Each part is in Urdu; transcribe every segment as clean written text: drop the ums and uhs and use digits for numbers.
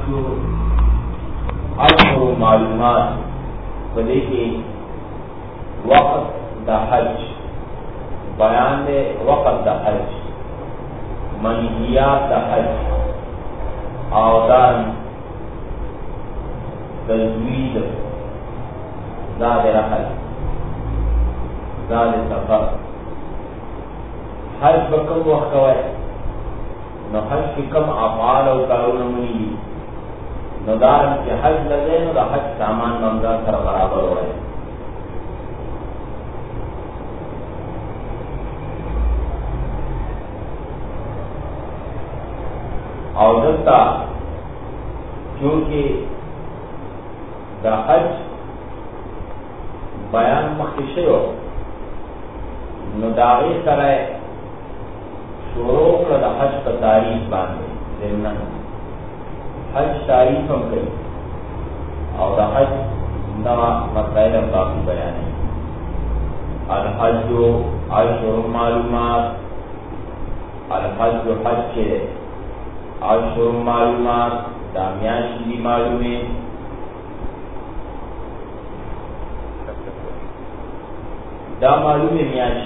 अशहर मालूमात बदे के वक़्त द हज बयान दे, वक़्त द हज मनहियात द हज औदान तजवीद ज़ाद रहल ज़ाद सफर हज बकम वक्त है न हज की कम अफ़आल और कारून मनी न दारन के हज लगे न हज सामान मंगा सर बराबर हो रहे और दस्ता क्योंकि द हज बयान मखिशे हो नुदाई करे शुरू द हज का तारीख बांधे जिम्मन हज तारीख हम कही और द हज नवा मसला बाकी बयान है अल हज अशहुर मालूमात अल हज हज के अशहुर मालूमात दामियाशी मालूमे दा मालूमे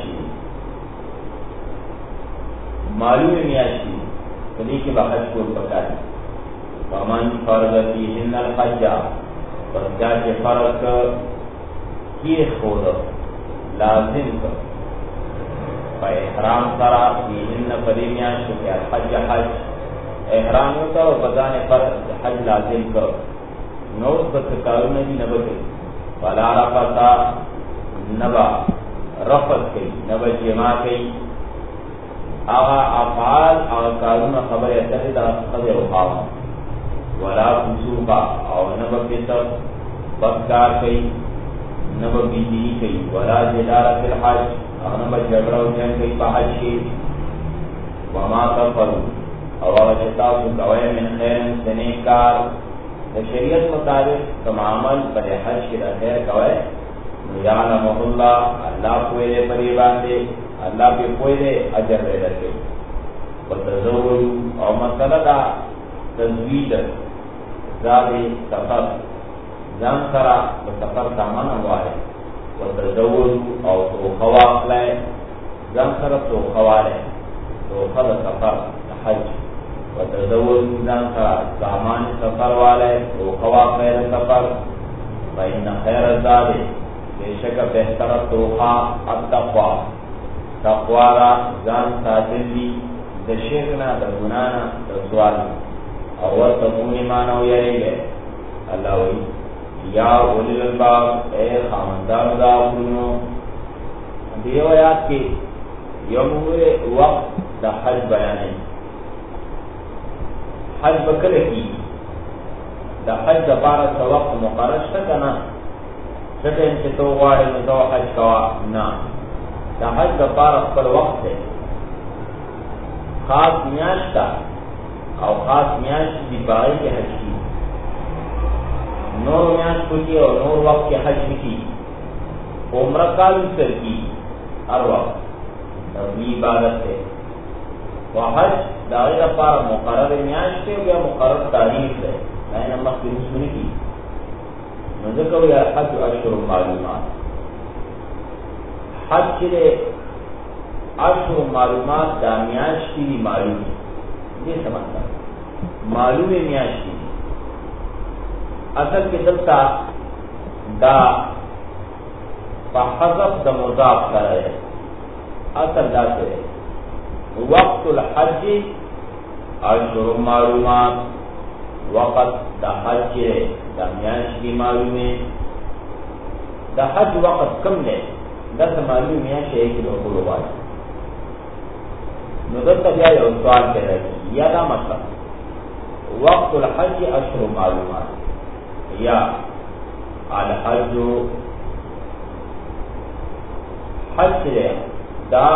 मियाशी बनी के बहज को पकाए वमन फर्ज फीहिन अल हज्जा पर जाके फर्ज किए खोद लाजिम कर एहराम सरा फीहिन पदी मियाशी के हज हज एहराम होता और बजाने पर हज लाजिम कर नौज बतकारू नबी नबते वला रफता नबा रफत कई नब जमा कई आगा अफाल और कारून खबर तहदा खबर उठाव वला फुसूका और नब फितर बदकार कई नब बिजी कई वला जिदार फिल हज और नब झगड़ा जंग कई बहज के वमा तफरू और जता गवाए में खैर सनेकार शरीयत मुताबिक तमामल पर हज के खैर गवाए यालमुल्ला अल्लाह कोई दे परिवार दे अल्लाह पे कोई दे अजर दे रखे वतज़व्वुज और मसला दा तज़वीज ज़ादे सफर जान सरा सफर सामान हुआ है वतज़व्वुज और तो खवाले जान सरा तो खवाले तो खल सफर हज वतज़व्वुज जान सरा सामान सफर वाले तो खवाले सफर फ़इन्न खैर ज़ादे बेशक बेहतर तोहफा अत्तक़वा तक़वारा जान साजिली द शिरकना द गुनाना द सवाल और वह तकूनी मानव यही है अल्लाह वही या उलिल अलबाब ए खामदार दाखुनो देवयात के यमुए वक्त द हज बयान है हज बकर की द हज दपारा द वक्त मुकर्रर करना सटे से तो वाड़े में तो हज कवा ना द हज दपारा पर वक्त है खास मियाश का और खास मियाश की बाई के हज की नूर मियाश को की और नूर वक्त के हज की उम्र का भी की हर वक्त इबादत है वह हज दावे दपारा मुकर्रर मियाश के या मुकर्रर तारीख है मैंने नमक की सुनी की ذكر يا حج أشهر معلومات حج के अशहुर मालूमात दामियाश की मालूम ये समझता मालूम मियाश की असल के दलता दा बहज़फ द मुज़ाफ कर है असल दा से वक्तुल हज अशहुर मालूमात वक़्त द हज दामियाश की मालूम है द हज वक़्त कम है 10 मालूम है शेख लोगों वाला नदर तबिया और सवाल पैदा की या ना मतलब वक़्तुल हज अशहुर मालूमात या अल हज हज दा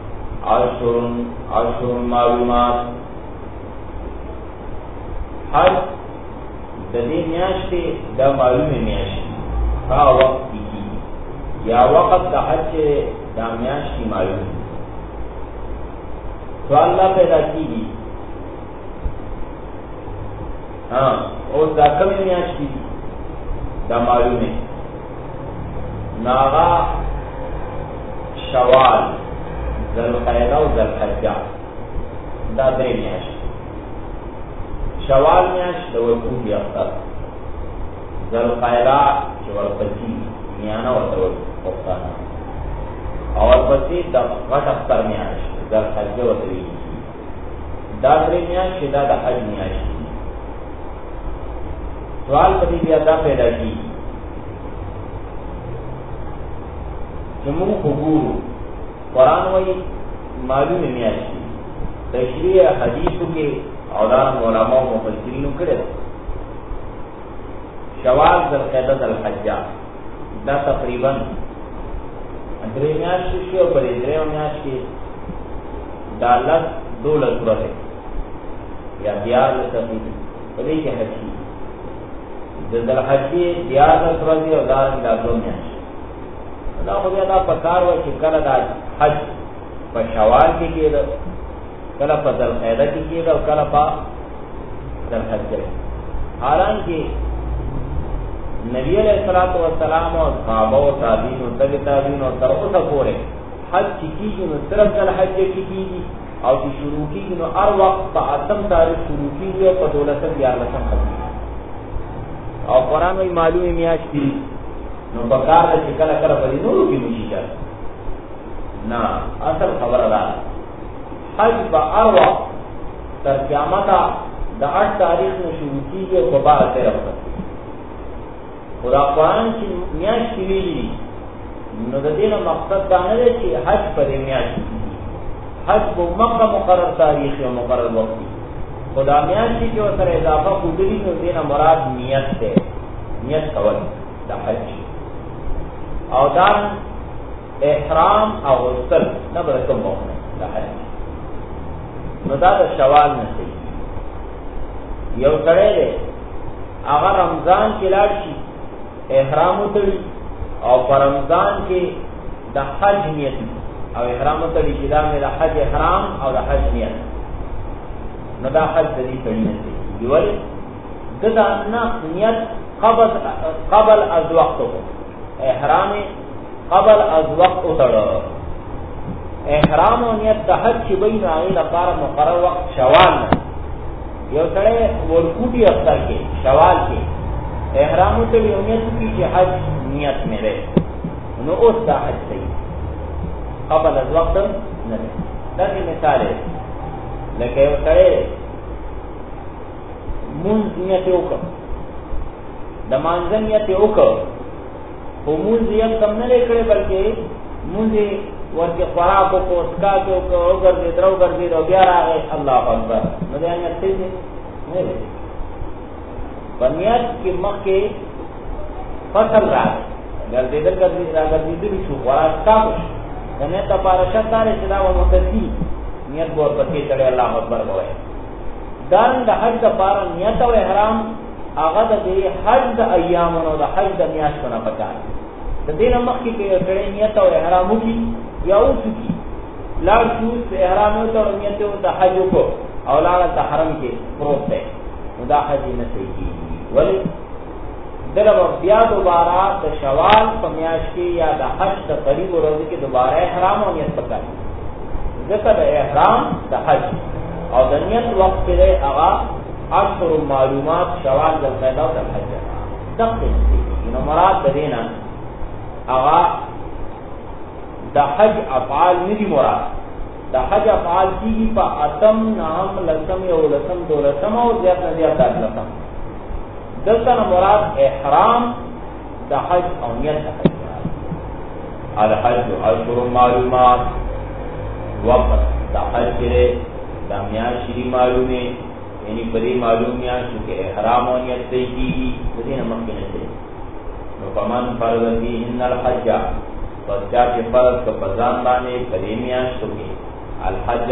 अशहुर मालूमात हज ददी मियाशे द मालूम मियाशे का वक्त की या वक़्त द हज द मियाश की मालूम तो अल्लाह पैदा की हाँ और دا कम میاشت کی دا معلوم ہے ناغا شوال ذوالقعدہ و ذوالحجہ دا درې میاشت شوال میاشت د ورکوټي اختر ذوالقعدہ چې ورپسې میانه ورته وختانه او ورپسې د غټ اختر میاشت ذوالحجہ ورته وي دا درې میاشت دا د حج میاشت سوال پدې بیا دا پیدا کی چې موږ وګورو قرآن وایي معلومه میاشت تشریح حدیثو کې او دا علماء او مفسرینو کړي شوال ذوالقعدہ ذوالحجہ دا تقریبا درې میاشت شي او په دې درې میاشت کې دا لږ 12 ورځې یا 11 ورځې په دې کې حج د ذوالحجې 11 ورځې او دا د 2 میاشت دا خو بیا دا پکار و چې کله دا حج په شوال کې کېده کله په ذوالقعدہ کې کېده او کله په ذوالحجہ حالانکه نبی علیہ الصلوۃ والسلام او صحابه او تابعین او تابعین او تر اوسه پورې حج کیږي نو صرف ذوالحجہ کې کیږي او چې شروع کیږي نو هر وخت په اتم تاریخ شروع کیږي او په 12 یا 14 ختم او قرآن وی معلومه میاشت دي نو بکار د کله کله په نورو کې مشي نه اصل خبره ده حج په اروا تر قیامت د 8 تاریخ نو شروع کیږي او په 12 ورځې خدا قرآن چې میاشت ویلي نو د دې مقصد دا نه دی چې حج په میاشت حج په مکه مقرر تاریخ او مقرر وخت خدا میاشت کې سره اضافه کوي نو دې نه مراد نیت ده نیت کول د حج او دا احرام او غسل نه برکم وونه د حج نو دا د شوال نه دی یو کړه دی هغه رمضان کې لاړ شي احرام وتړي او پر رمضان کې د حج نیت او احرام وتړي چې دا مې د حج احرام او د حج نیت نو دا حج دې کړی نه دی یول دا نه نیت قبل از وقت احرام قبل از وقت وتړو احرام او نیت د حج چې بین هغه لپاره مقرر وخت شوال یو سره ورکوټي اختر کې شوال کې احرام ته نیت کی چې حج نیت مې ده نو اوس دا حج دی قبل از وقت نه ده دا مثال دی لکه یو سره مونږ نیت وکړو د مانځه نیت وکړو خو مونږ یې کم نه لکړې بلکې مونږ ورته خوراک کو اسکا کو ګرځي درو ګرځي او بیا راغی الله اکبر نو دا نیت دی نه دی بنیاد کې مکه فصل راغی ګرځیدل ګرځیدل شو خوراک کا کنه ته پارشت دار چې دا ومتسی نیت ور پکې چړې الله اکبر وای دان د حج د پار نیت او احرام هغه د حج د ایامونو د حج د میاشتونو پکار د دې مخکې کې چړې نیت او احرام وکي یا وکي لا شو احرام او نیت او د حج کو او لا د حرم کې پروت ده دا حج نه صحیح ولی دلته بیا دوباره د شوال په میاشت کې یا د حج د قریب ورځې کې دوباره احرام او نیت پکار ځکه د احرام د حج او د نیت وخت کې هغه اشهر معلومات شوال ذوالقعدہ او ذوالحجہ دغه نو مراد دینا هغه د حج افعال ندي مراد د حج افعال کیږي په اتم نام لسم یو لسم دو لسم او زیات نه زیات لسم دلته مراد احرام د حج او نیت د حج الحج اشهر معلومات وقت د حج کې د میاشتې معلومه یعنی بری معلوم یا چې احرام او نیت دی کیږي د دې نه مخکې نه دی نو پمن فرض دی ان الحج پس چې فرض په ځان باندې کریمیا شوږي الحج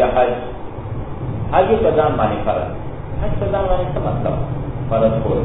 حج په ځان باندې فرض حج په ځان باندې څه مطلب فرض کول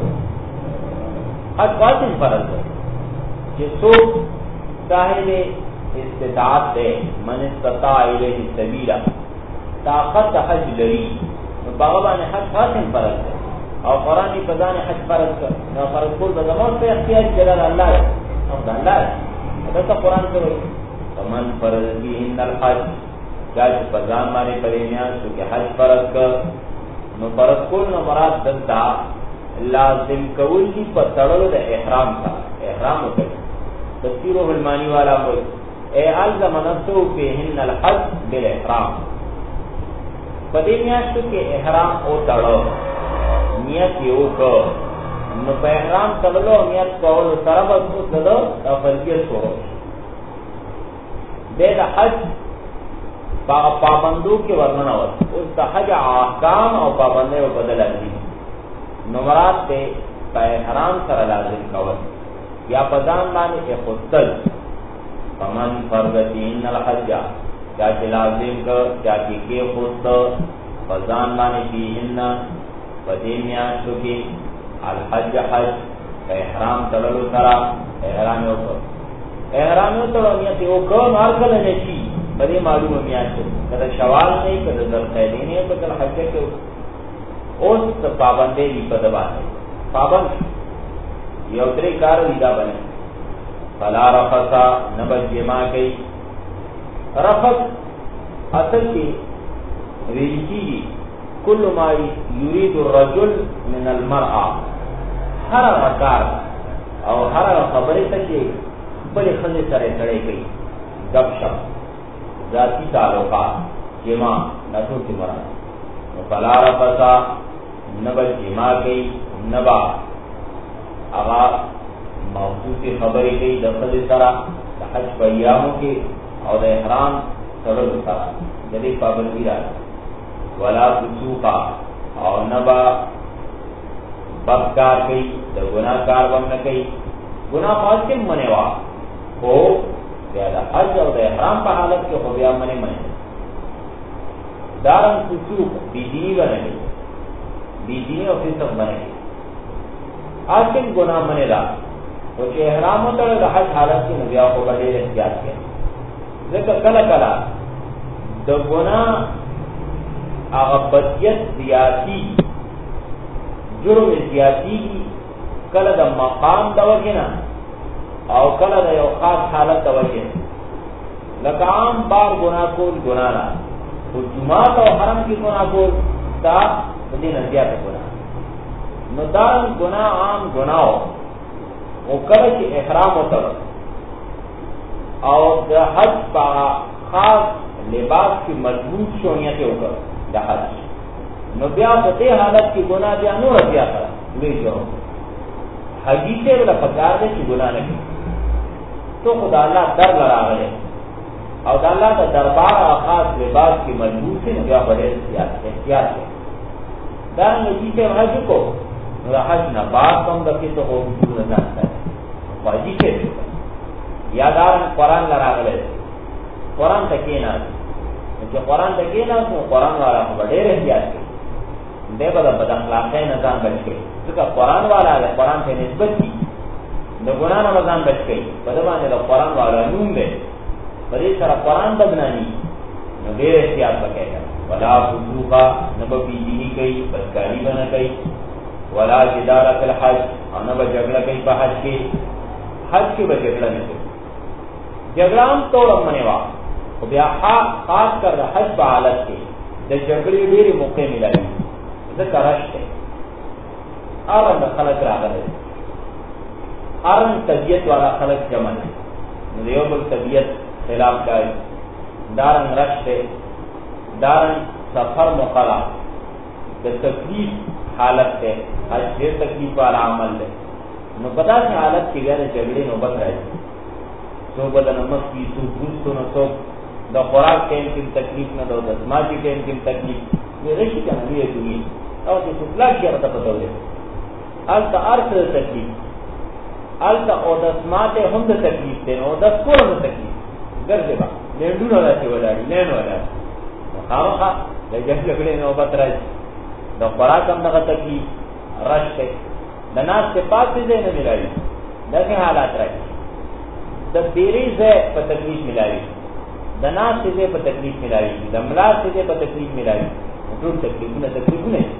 حج واجب فرض دی چې څوک صاحب استطاعت ده من استطاع الیه السبیل طاقت حج لري نو باغ باندې حج خاصم فرض ده او قرآن پدان حج فرض کر نو فرض کول بدمون په اختیار جلال الله او الله دا قرآن کوي فمن فرض بهن الحج جاج پدان باندې پرېمیان شو کې حج فرض کر نو فرض کول نو مراد دلته لازم کول دي په تړلو د احرام کا احرام کوي تفسیره المانی والا کوي اے الزم نفسه بهن الحج بالاحرام پدې میاشتو کې احرام او تړلو نیت یو کو نو په احرام تړلو نیت کول سره به څه ده او فرضیت شروع د حج پابندو کې ورننه و او د حج احکام او پابندۍ په بدل دي نو مراد ته په احرام سره لازم کول یا پدان باندې خودل فمن فرضین الحج چا چې لازم کو چا کې خود پدان باندې دین پدینیا شو کې الحج حج په احرام تللو سره احرام وکړه احرام تللو نیت یو کو مال کله نشي بلې معلومه میاشت کله شوال نه کله ذوالقعده نه کله حج کې اوس پابندې دی په دبانې پابند یو درې کار لیدا بنه فلا رفثا نبجما کوي رفث اصل کې ویلکی کل ما یرید الرجل من المرأة هر کار او هر خبره ته چې بل خلک سره سره کوي گپ شپ ذاتی تعلقات جما نتو کی مراد فلا رفثا نبجما کوي نبا اغا موضوعی خبری کئی دفل سرا حج پیاموں کی اور احرام سرل سرا جدی پابندی رہا ولا فسوقا اور نبا بدکار کئی در گناہ کار بم نہ کئی گناہ خاصم منوا ہو زیادہ حج اور احرام پا حالت کے خوبیا منے دارن فسوق بیدینی بنے بیدینی اور فسق بنے آخر گناہ منے دا وہ چې احرام ہوتا ہے حج حالت کی نبیاء کو بڑے احتیاط کے ذکر کلا کلا دا گناہ اغبتیت زیادی جرم زیادی کلا دا مقام دا وجنا او کلا دا یو خاص حالت دا وجنا لکا عام بار گناہ کول گناہ نا تو جماعت و حرم کی گناہ کول دا بدین ازیاد گناہ نو دارن گناہ عام گناہ او کله چې احرام وتر او د حج په خاص لباس کې مضبوط شونیت وکړ د حج نو بیا په دې حالت کې ګناه بیا نور بیا کړه وی جو حجی ته ولا پکار دې چې ګناه نه کوي تو خدای الله در لراغله او د الله د دربار خاص لباس کې مضبوط نه بیا په دې احتیاط دا نه چې حج کو نو حج نه بعد کوم د کیسه او وجود نه ده واجی کې یادار قرآن لراغله قرآن تکې نه چې قرآن تکې نه نو قرآن والا په ډېر احتیاط کوي دې په بد اخلاقۍ نه ځان بچ کوي ځکه قرآن والا له قرآن ته نسبت دي د ګناه نه ځان بچ کوي په دې باندې د قرآن والا نوم دی په دې سره قرآن بدنامي نو ډېر احتیاط وکړي ولا فسوقا نبی دینی کوي بدکاری بنه کوي ولا جدال فی الحج او نبا جگڑا کئی پا حج کی حج کی با جگڑا نہیں کوئی جگڑام توڑا منیوا و بیا خاص کر دا حج پا حالت کی دا جگڑی دیری موقع ملائی ذکر رشت ہے آرن دا خلق راگا دے آرن طبیعت والا خلق جمع ہے نیوب طبیعت خلاف جائے دارن رشت ہے دارن سفر مقلا دا تکلیف حالت ہے حج دیر تکلیف والا عمل ہے نو پتا سے حالت کی گئے جگڑے نوبت رہے سو بدن نمک کی سو دوستو نو سو دا خوراک ٹیم کی تکلیف نہ دو دسما کی ٹیم کی تکلیف یہ رشی کا نبی ہے دوی اور کہ فتلا کیا پتا پتا ہو جائے آلتا عرص دا تکلیف آلتا او دسماتے ہم دا تکلیف دینا او دس کور دا تکلیف گر دے با لیندون والا چی وداری لین والا خواہ خواہ دا جگڑے نوبت رہے دا خوراک هم دغه تکلیف رش ته د ناس په پاتې ځای نه ملایي دغه حالات راځي د بیرې ځای په تکلیف ملایي د ناس ځای په تکلیف ملایي د ملا ځای په تکلیف ملایي ټول تکلیفونه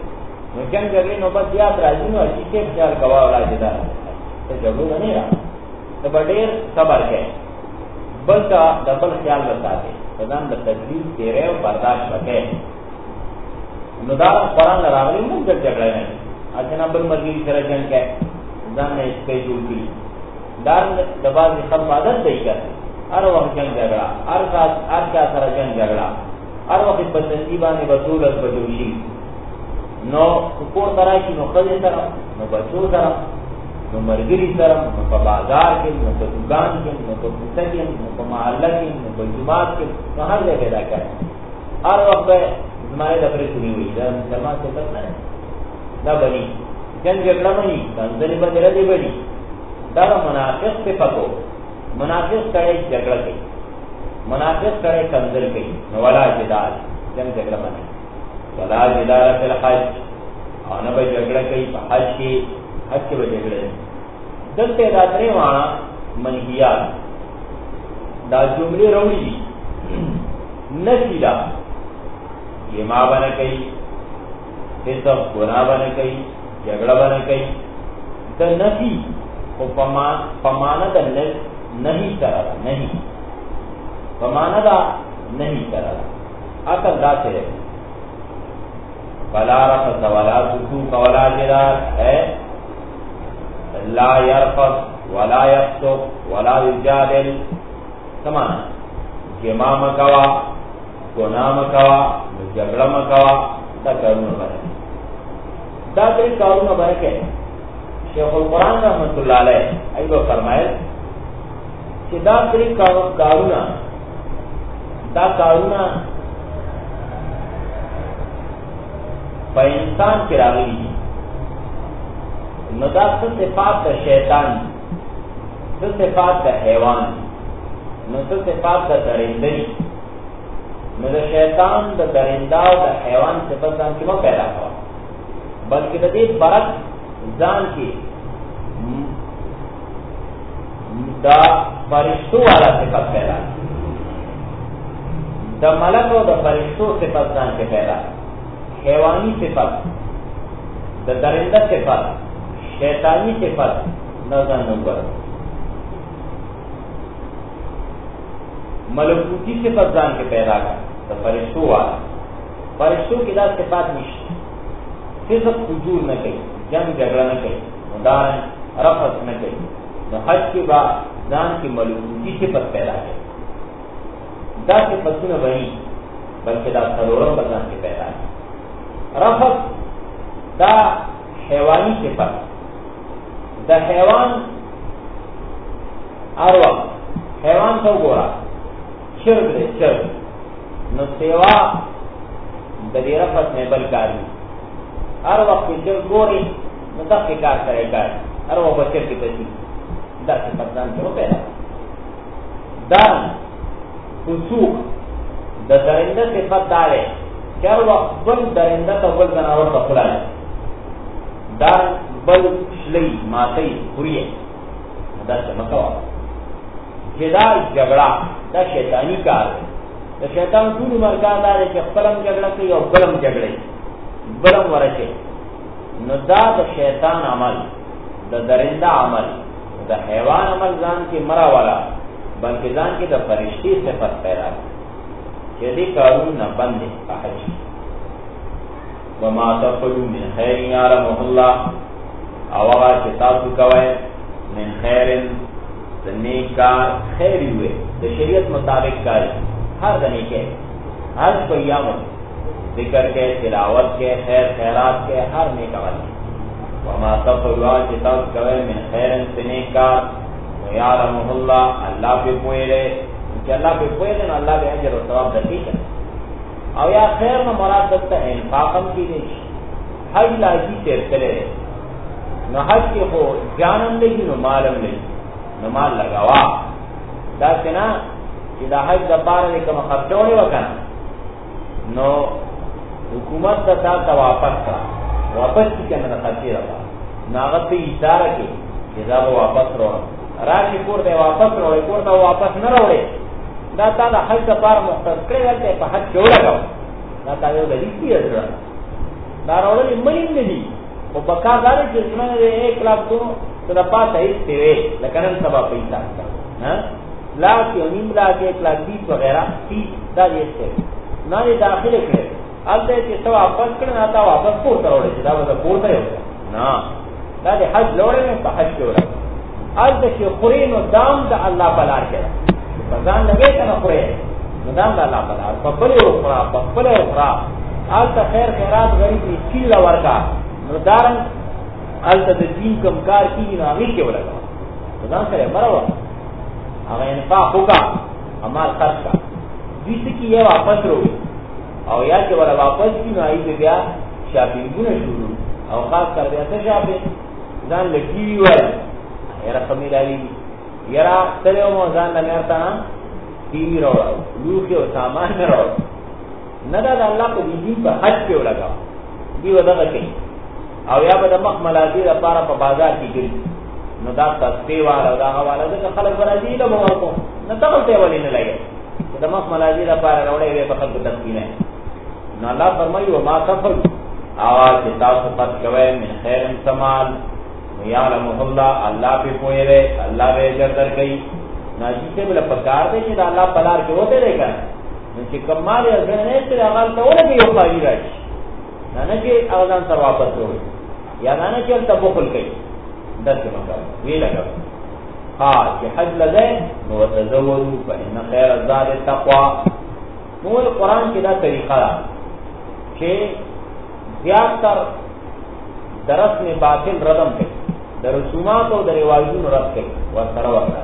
نو جنگ جګړې نوبت زیات راځي نو چې خیال کوا ولا جدا ته جګړه نه را ته ډېر صبر کې بل کا دبل خیال وساته ځان د تدبیر تیرې او برداشت وکړي نو دا قرآن راغلی موږ جګړه نه اجنه بل مرګي سره جنگ کې ځان نه اسپې جوړ کړي دا د باز خپل عادت دی کړ هر وخت جنگ جګړه هر چا سره جنگ جګړه هر وخت په تنظیمانه بطولت بدوشي نو کور تراشي نو خځه سره نو بچو سره نو مرګري سره نو په بازار کې نو په دکان کې نو په کوڅه کې نو په محله کې نو په جماعت کې نو هر ځای پیدا کړ هر وخت زمای د پرې سني وي دا مسلمان څه نه دا بني جنگ جګړه باندې څنګه باندې راځي بني دا منافق په پکو منافق کړي جګړه کوي منافق کړي کنځل کوي نو ولا جدال جنگ جګړه باندې ولا جدال فی الحج انا به جګړه کوي په حج کې به جګړه دلته دا درې معنا منهیات دا جملې راوړي نشیلا یہ ما بنا کوي فسق گناہ بنا کوي جګړه بنا کوي د نفي او پمانه د نہیں کرا نہیں پمانه دا نہیں کرا اصل دا سے فلا رفث ولا فسوق ولا جدال ہے لا يرفث ولا يفسق ولا يجادل سمانا جماع مکوا گناہ مکوا جگڑا مکوا دا کارونه باندې دا دې کارونه باندې شیخ القرآن رحمت الله علیه ایو فرمایل چې دا دې کارونه په انسان کې راغلي نو دا څه صفات د شیطان څه صفات د حیوان نو څه صفات د درنده نو د شیطان د درنده او د حیوان صفات ځان کې مو پیدا کړو بلکې د دې برعکس ځان کې دا فرشتو والا صفات پیدا د ملک او د فرشتو صفات ځان کې پیدا حیوانی صفات د درنده صفات شیطانی صفات نظر نمبر ملکوتی صفات ځان کې پیدا کړ د فرشتو والا فرشتو کې دا صفات نشته فسق فجور نه کوي جنگ جګړه نه کوي مدار رفث نه کوي نو حج کې با ځان کې ملکوتی صفات پیدا کړي دا صفاتونه وایي بلکې دا څلورم ځان کې پیدا کړي رفث دا حیوانی صفات دا حیوان اروا حیوان تو ګورا چرګ دې چرګ نو سیوا د دې رفث نه بل کاری هر وخت چې ګوري نو دا کې کار کوي هر وخت بچی کې دي دا څه پردان ته پیدا دا فسوق د درنده صفات داره چې هر وخت بل درنده ته بل جناور ته خلای دا بل شلی ماتی خوریه دا څه مکوا جدا جګړه دا شیطانی کار دا شیطان ټول مرګا دا چې خپلم جګړه کوي او بلم جګړه بلم ورشه نو دا د شیطان عمل د درنده عمل د حیوان عمل ځان کې مرا والا بلکې ځان کې د فرشتي صفات پیدا چې دې کارونه نه باندې حج وما تفعلوا من خير يعلمه الله او هغه چې تاسو کوئ من خیر نیکار خیر وي د شریعت مطابق کار هر دني کې هر پیام ذکر کې تلاوت کې خیر خیرات کې هر نیک عمل وما تفعلوا چې تاسو کوئ من خیر نیکار يعلمه الله الله به پوهه چې الله به پوهه نو الله به اجر او ثواب درکړي او یا خیر نو مراد ته انفاقم کیږي حج لاجی تیر کړي نو حج کې خو جانم لګي نو مالم لګي نو مال لگاوا دا څنګه چې دا حج د پاره کوم خرچونه وکړه نو حکومت دا تا واپس کړه واپس کړه نه خرچي راځه ناغت په اشاره کې چې دا واپس وروړه راشي کور ته واپس وروړي کور ته واپس نه وروړي دا تا د حج لپاره مختص کړی ولته په حج جوړه دا تا یو دلیل دی دا راوړل مړی نه دي او بقا دار چې څنګه 1 لاکھ دو ته پاتې ایستوي لکه نن سبا پیسې ها لاکھ یو نیم لاکھ 1 لاکھ 20 وغیرہ 30 دا یې څه نه داخله کړي البته چې څو واپس کړي نه تا واپس پورته وړي دا به پورته یو نه دا د حج لوړې په حج کې وړي البته چې قرین او دام د الله بلار کړه ځان لګې کنه قرین نو دام د الله بلار په بل یو خرا په بل یو خرا البته خیر خیرات غریب کی لا ورکا نو دارن البته د دین کوم کار کیږي نو هغه کې ولګا ځان سره برابر هغه انفاق وکا عمل خرج کا دې کی یې واپس وروي او یا چې ولا واپس کی نو ایږي بیا شاپینګونه شروع او خاص کر بیا څه شاپینګ ځان لګي وای یرا خمیلالي یرا تلو مو ځان نه مرتا ټي وی راو لوخي او سامان نه راو نه دا الله په دې په حج کې ولګا دی ودغه کوي او یا به د مخملاتي لپاره په بازار کې ګرځي نو دا تاسو والا دا حواله ده خلک راځي له مو کو نه تاسو ته ولې نه لګي د مخملاتي لپاره راوړې وي په خلکو تسکینه نو الله فرمایي وما تفعل اواز تاسو پات کوي من خیر سمال یعلم الله الله په پوهه الله به اجر درکړي ناجی ته بل پکار دی چې الله پلار کې وته دی کنه نو چې کمال یې غنې ته هغه ته ولګي یو پای راشي نه چې اذان تر واپس وي یا نه چې تل بخل کوي درته مګر وی لګا ها چې حج لده نو تزودوا فإن خير الزاد التقوى نو قرآن کې دا طریقه ده چې زیات تر درس میں باطل ردم کوي د رسومات او د رواجونو رد کوي ورسره ورسره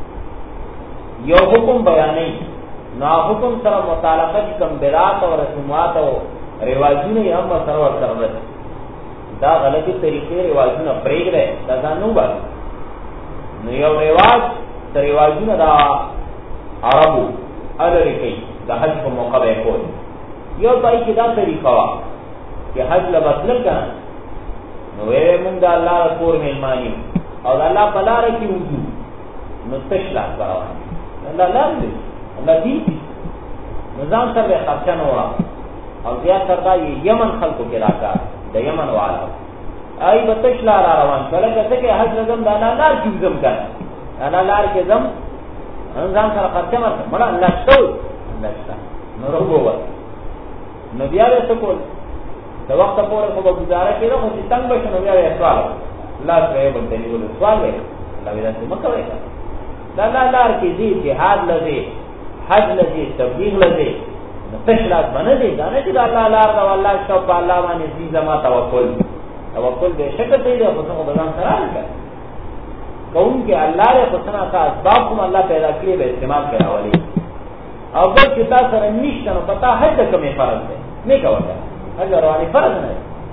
یو حکم بیانې نو حکم سره متعلقه کم بدعات او رسومات او رواجونه یې هم سره ورسره رد دا غلطی طریقې رواجونه پرېږدي دا ځانو باندې نو یو رواج تر رواجونه دا عربو اړه کوي د حج په موقع به کول یو پای کې دا طریقه وا چې حج لبسل کړه نو وې مونږ د الله کور مېلمانی او د الله په لار کې وځو نو تشلا کاوه الله لاندې الله دې نظام سره خرچه نه وره او بیا سره یمن خلکو کې راکا د یمن والا ای په تشلا را روان کله چې حج لازم د الله لار کې زم کړه الله لار کې زم نظام سره خرچه مړه الله شو الله شتا نو وروه نو بیا څه کول د وخت پورې په گزاره کې نو چې څنګه بشنو بیا یې سوال لا څه باندې نیول سوال وې الله دې څه مکوي دا لار کې دي جهاد لږه حج لږه تبلیغ لږه تشلات باندې دا نه چې الله لار دا والله شو په الله باندې دې زما توکل به شکر دې له خصوصو بدن سره راځي کوم کې الله له حسنا کا اسباب کوم الله پیدا کړی به استعمال کړاولي او بل چې تاسو سره نشته نو پتا حج کومه فرض ده نه کوي اگر رواني فرض نه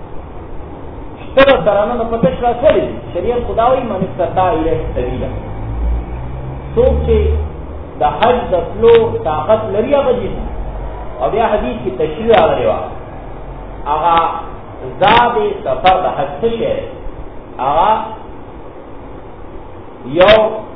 ستر سره نو پته شلا سولې شریعت خداوی من استطاع الیه سبیلا څوک چې د حج د فلو طاقت لري هغه دي او بیا حدیث کی تشریح راغلی و هغه زاد سفر د حج څخه هغه یو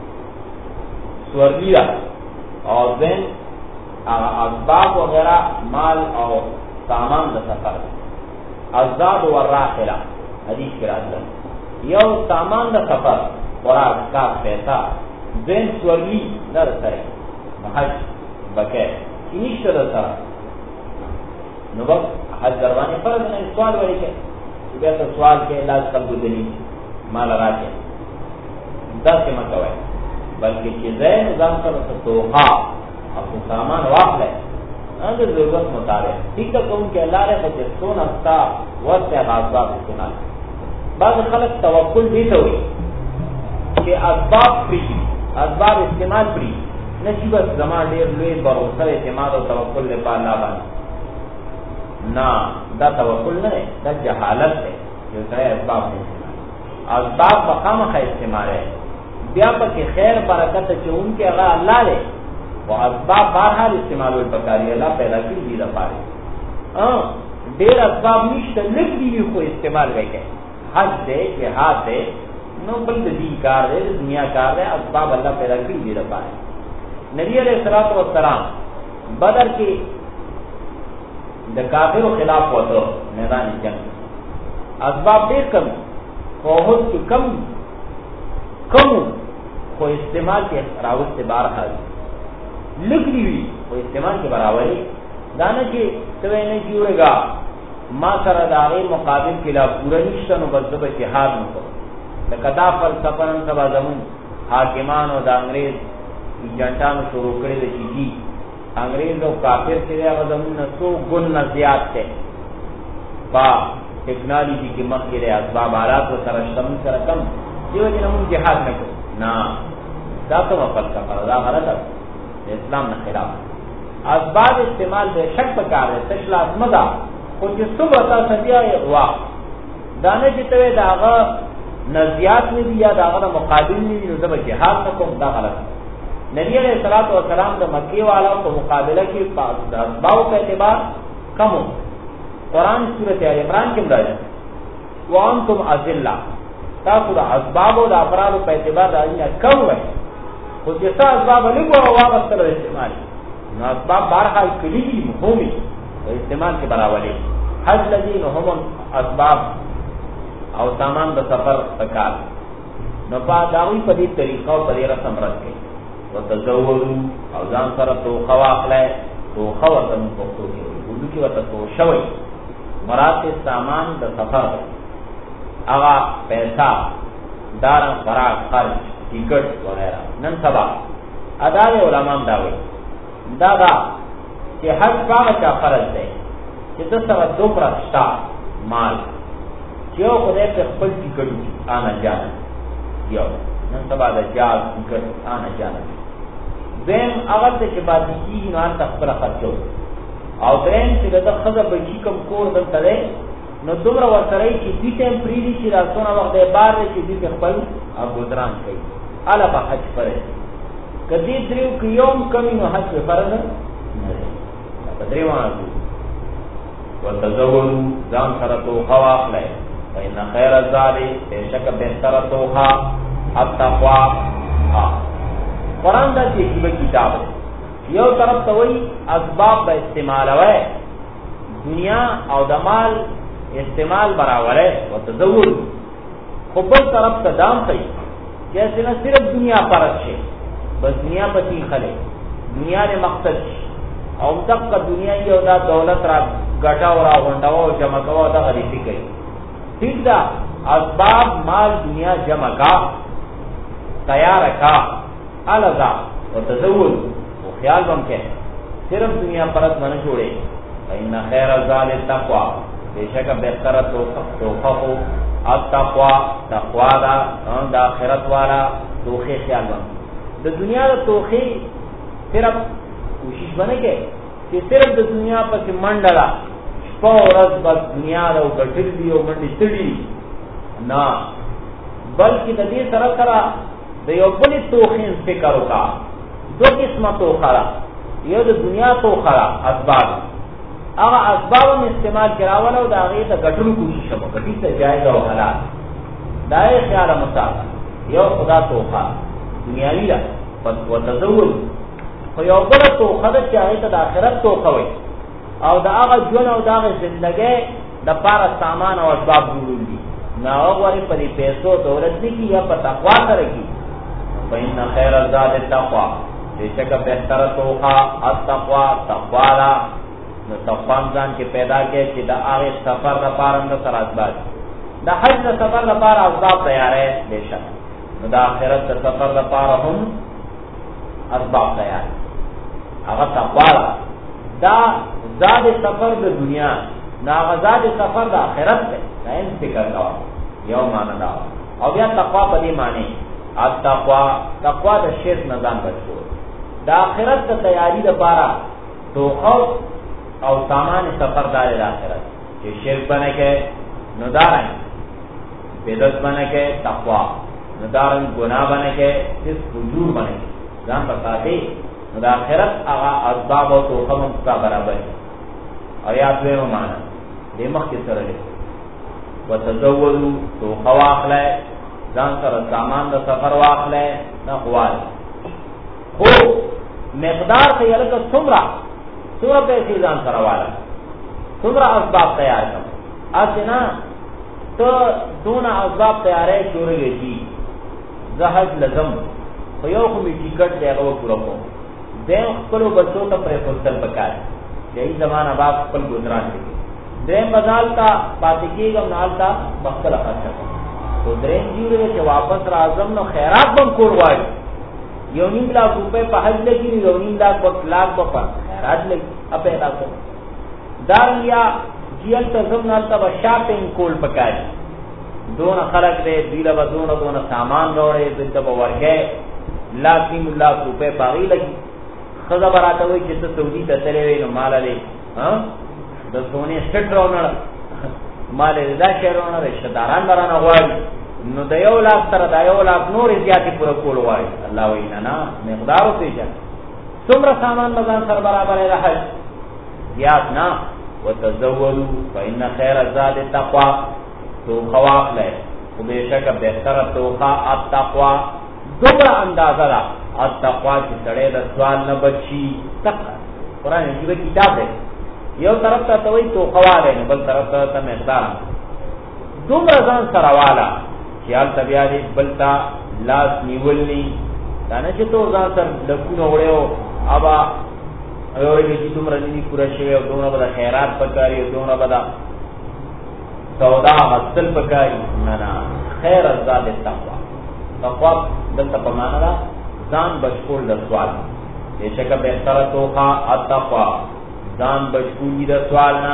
سورلی او ځین هغه اسباب وغیرہ مال او سامان د سفر ازاد و راحله حدیث کې راځي یو سامان د سفر خوراک کا پیسہ ځین سورلی در سره حج بکې نشته در سره نو وخت حج دروانه فرض نه سوال وری کې بیا ته سوال کې علاج قبول دي مال راځي دا څه مکوي بلکې چې زین ځان سره توخا او سامان واخلې اند ضرورت مطابق ٹھیک ہے کوم کې الله له په څون استا ورته غاصاب استعمال بعض خلک توکل دي ته وي چې اسباب استعمال پری نشي بس زمان ډیر لوی باور اعتماد او توکل له الله باندې نا دا توکل نه دا جهالت ده چې سره اسباب مخامخ استعمال ہے بیا پکې خیر برکت چې اونکه هغه الله له او اسباب بهر استعمالول پکاري الله پیدا کړی دي لپاره ډېر اسباب نشته لږ دي خو استعمال وکړي حج دې جهاد دې نو بل دې کار دې دنیا کار دې اسباب الله پیدا کړی دي لپاره نبی علیہ الصلوۃ والسلام بدر کې د کافرو خلاف وته میدان جنگ اسباب ډیر کم خو هڅ کم خو استعمال کې راوست بار حال لګلی وی خو استعمال کې براوري دانه کې څه نه کیږي ما سره د هغه مقابل کې لا پوره نشته نو بس به جهاد نه کوو لکه دا فلسفه نن سبا زمون حاکمان او د انګريز جنټانو شروع کړی دي چې انګريز او کافر چې هغه زمون نه څو ګون زیات دي با ټیکنالوژي کې مخکې له اسباب حالات سره شتم سره کم دیو جن موږ جهاد نه کوو نه دا کومه فلسفه دا غلطه ده اسلام نه خلاف اسباب استعمال به شک پکار ہے تشل ازمدا خو چې صبح تاسو بیا وا دانه چې ته داغه نزیات نه دی یا داغه مقابل نه دی نو د جهاد نه کوم دا غلط نبی علیہ الصلوۃ والسلام د مکی والو په مقابله کې د اسباب په اعتبار کم قرآن سورۃ ال عمران کې راځي وانتم اذلہ تاسو د اسباب او د افراد په اعتبار راځي کم وای خو چې تاسو اسباب لګو او واغستل استعمال نو اسباب بهرحال کلی مهمي او استعمال کې براولي حج الذين هم اسباب او سامان د سفر تکال نو په داوی په دې طریقو په دې رسم راځي وتزودوا او ځان سره تو خواخله تو خواتم پښتو کې ودو کې وته تو شوي مراد سامان د سفر هغه پیسہ دار فراغ خرج ټیکټ وغیرہ نن سبا ادا علماء داوي دا چې حج پاغه کا فرض دی چې د سره دوپرا شتا مال یو خدای په خپل ټیکټ آنا جانا یو نن سبا د جال ټیکټ آنا جانا دیم هغه چې باندې کیږي نو ان تخبر خرچو او درین چې د خزه بچی کم کور دلته دی نو دومره ورسره چې دې ټیم پریدي چې راځونه وخت دی بار چې دې خپل ابودران کوي الا به حج پرې کدی دریو کيوم کمی نو حج فرض نه دی دریوانه وتزودوا ځان سره تو خواخله فإن خير الزاد بشك بهتر توها التقوى قرآن دا چې کتاب یو طرف ته وای اسباب به استعمال وای دنیا او د مال استعمال برابر ہے وتزود خو بل طرف ته دام کوي چې نه صرف دنیا پرد شي بس دنیا پتی خله دنیا نه مقصد او تک دنیا یو دا دولت را ګټاو را غونډاو جمع کاوه دا غریبي کوي ٹھیک دا اسباب مال دنیا جمع کا تیار کا الزا وتزود او خیال بم کې صرف دنیا پرد نه جوړي ان خیر الزاد التقوا بیشک بهتر توفو التقوا تقوا دا د اخرت والا توخه خیال بم د دنیا د توخه صرف کوشش بنه کې چې صرف د دنیا په منډلا په ورځ بس دنیا له ګټل دی او منډي تړي نه بلکې د دې سره سره د یو بل توخین فکر وکا دو قسمه توخره یو د دنیا توخره اسباب هغه اسباب استعمال کراول او د هغه د ګټلو کوشش وکړي ته جایز او حلال دای خیال مصاب یو خدا توخه دنیاوی ده او تزول خو یو بل توخه د هغه د آخرت توخه وي او دا هغه ژوند او دا هغه ژوندۍ د پاره سامان او اسباب جوړول دي نه هغه په دې پیسو دولت دي یا په تقوا سره کی فإن خير الزاد التقوى بیشک بهتر توخه التقوا تقوا را نو تقوا ځان کې پیدا کې چې د هغه سفر لپاره د سره اسباب د حج د سفر لپاره اسباب تیارې بیشک نو د آخرت د سفر لپاره هم اسباب تیار هغه تقوا دا زاد سفر د دنیا نا غزاد سفر د آخرت ته دایم فکر کاوه یو معنا دا او بیا تقوا په دې معنی تقوا د شرک نه ځان بچو د آخرت د تیاری لپاره توخو او سامان سفر دار د آخرت چې شرک بنه کې نو دارن بدعت بنه کې تقوا نو دارن ګناه بنه کې اس فجور بنه ځان بتاته نو د آخرت هغه اسباب او توخم سره برابر او یاد وې معنا دې مخکې سره لري وتزودوا تو خواخله ځان سره سامان د سفر واخله نه خوال خو مقدار ته یلکه څومره پیسې ځان سره واله څومره اسباب تیار کړه اسنه تو دون اسباب تیارې شورلې دي زهج لزم خو یو خو می ټیکټ دی هغه پوره کوم دیم خپل بچو ته پرې پوستل پکار یہی زمانہ باپ خپل گزاران دي دیم بدال تا پاتې کېږم نالتا بخل خرچه تو دریم جوړه چې واپس راځم نو خیرات بم کول وایي یو نیم لاکھ روپے په حج لګي یو نیم لاکھ په خیرات لګي اپه راځم داریا جیل ته زم نالتا شاپینګ کول پکاري دون خلق دے دیل با دون سامان روڑے دلتا با ورگے لاکھ روپے پاگی لگی خدا براتا ہوئی جتا سعودی تا تلیوی نو مالا دے دا سونے سٹ رونر مالا دے دا شہر رونر رشتداران برانا غواری نو دا یو لاکھ تر دا یو لاکھ نور زیادی پورا کول غواری اللہ وینا نا مقدارو پیجا سمر سامان بزان سر برابر رحج زیاد نا وتزولو فإن خیر الزاد التقوی تو خواق لے تو بے شک بہتر توقع التقوی دوبرا اندازہ دا التقوی کی سڑے دا سوال نہ بچی تقوی قرآن عجیب کتاب ہے یو طرف تا توی تو خواق لے بل طرف تا مقدار دوبرا زن سروالا خیال طبیعی بلتا لاس نیولنی دانا چه تو زن سر لکون اوڑے ہو ابا اوڑے کی دومرا نینی پورا شوے دونا بدا خیرات پکاری دونا بدا سودا حاصل پکاری نانا خیر ازاد التقوی تقوی دلتا پمانا دا زان بچکول دا سوال بے شکا بہتر توخا التقوی زان بچکولی دا سوالنا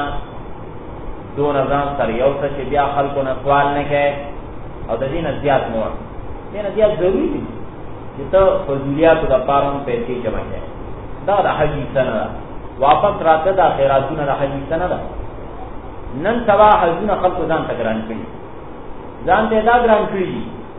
دون زان سر یوسا چی بیا خلقو نا سوال نکے او دا دین ازیاد مور دین ازیاد ضروری دی چی تا فضولیاتو دا پارون پیسی جمع جائے دا حجی سنہ دا واپس راتا دا خیراتون دا حجی سنہ دا نن سوا حجونه خلق ځان ته ګران کړي ځان ته دا ګران کړي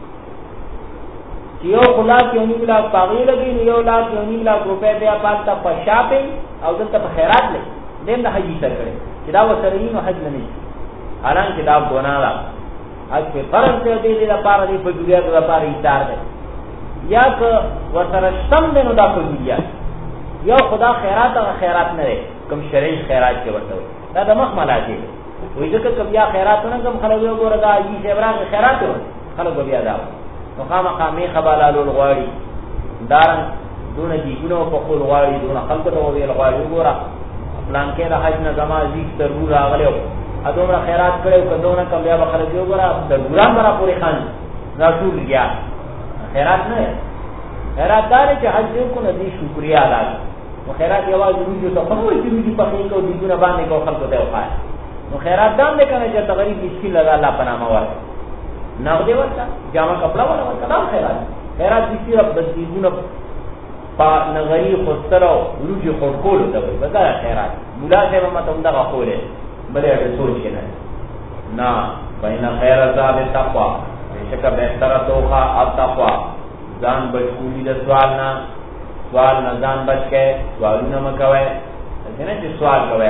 چې یو خلاص یو نیم لاکھ پاغي لګي یو لاکھ یو نیم لاکھ روپے بیا پالتا په شاپینګ او دلته په خیرات لګي دیم د حج سره کړي چې دا وسره نو حج نه ني حالانکه دا ګناه ده حج په فرض ته دی لپاره دی په دنیا کې لپاره ایثار ده یا که وسره شتم ده نو دا په دنیا یو خدا خیرات او خیرات نه کوم شرعي خیرات کې ورته دا د مخ ملاجه وې ځکه کبیا خیراتونه کوم خلک یو ګور دا ای جبران خیرات خلک بیا دا نو خامخا می خبالالو الغواړي دارن دونه دیګونو په خپل غواړي دونه خلک ته ویل غواړي ګورا پلان کې د حج نه زما زیک ضرور راغلو ادمره خیرات کړو کدونه کم بیا خلک یو ګورا ضروران برا پوری خان رسول گیا خیرات نه خیرات دار چې حج کو نه دي شکریا ادا نو خیرات یوازې روجو ته خبرې دي په کې کو دیګونه باندې کو خلکو ته وخای نو خیرات دام دے کنه چې تغریب مسکین لگا الله پنامه ورته نغدی ورته جامه کپڑا ورته کلام خیرات دې صرف د دیګونه په نغری خوسترو روجو خورکول ته وي بدا خیرات مولا ته مته دغه خوله بلې اړ سوچ کنه نا بین خیر ذات تقوا بشک بهتر توخا التقوا ځان بچولی د سوال نه ځان بچ کې سوالونه مکوي څنګه چې سوال کوي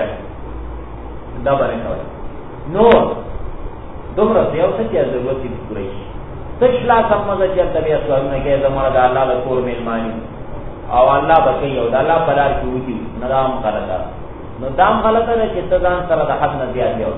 دا باندې کوي نو دومره یو څه چې ضرورت دي پوره شي تشلا سمجه چې طبيعت سوالونه کې زموږ د الله له کور مېلمانی او الله بکې یو د الله په لار کې وږي نظام غلطه نو دام غلطه ده چې ځان سره د حد نه زیات دی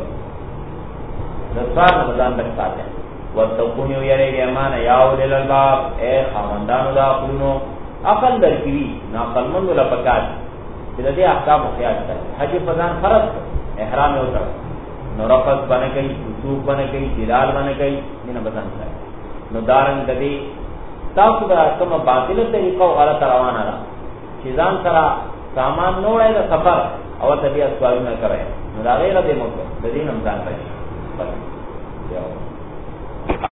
د ځان نه ځان بچ ساتي وتقون یو یری ایمان یا اولل الباب اے خاوندانو د خپلونو عقل درکوي نه عقل مند ولا پکات چې د دې احکام خیال کوي حج فزان فرض احرام یو تر نو رفض باندې کوي وضو باندې کوي جلال باندې کوي نه بدن کوي نو دارنګ د دې تاسو دا کوم باطل طریقو غلط روانه ده چې ځان سره سامان نوړای د سفر او طبيعت سوالونه کوي نو دا غیر د موږ د دې نم ځان کوي